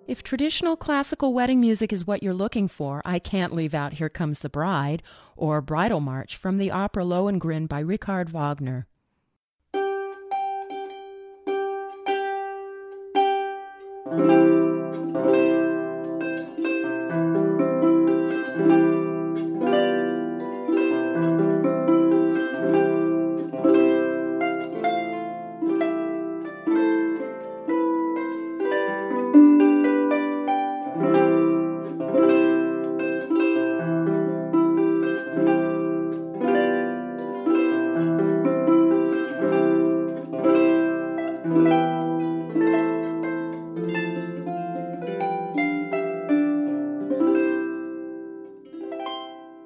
If traditional classical wedding music is what you're looking for, I can't leave out Here Comes the Bride or Bridal March from the opera Lohengrin by Richard Wagner.